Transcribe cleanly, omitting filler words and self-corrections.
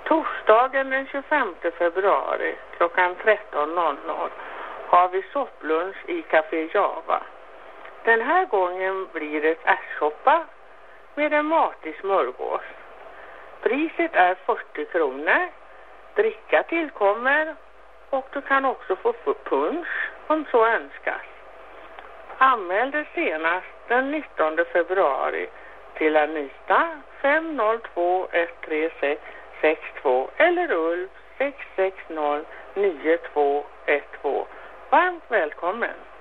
Torsdagen den 25 februari klockan 13.00 har vi sopplunch i Café Java. Den här gången blir det ärtsoppa med en matig smörgås. Priset är 40 kronor. Dricka tillkommer och du kan också få punsch om så önskas. Anmäl dig senast den 19 februari till Anita 502 13662 eller Ulf 660 9212. Varmt välkommen!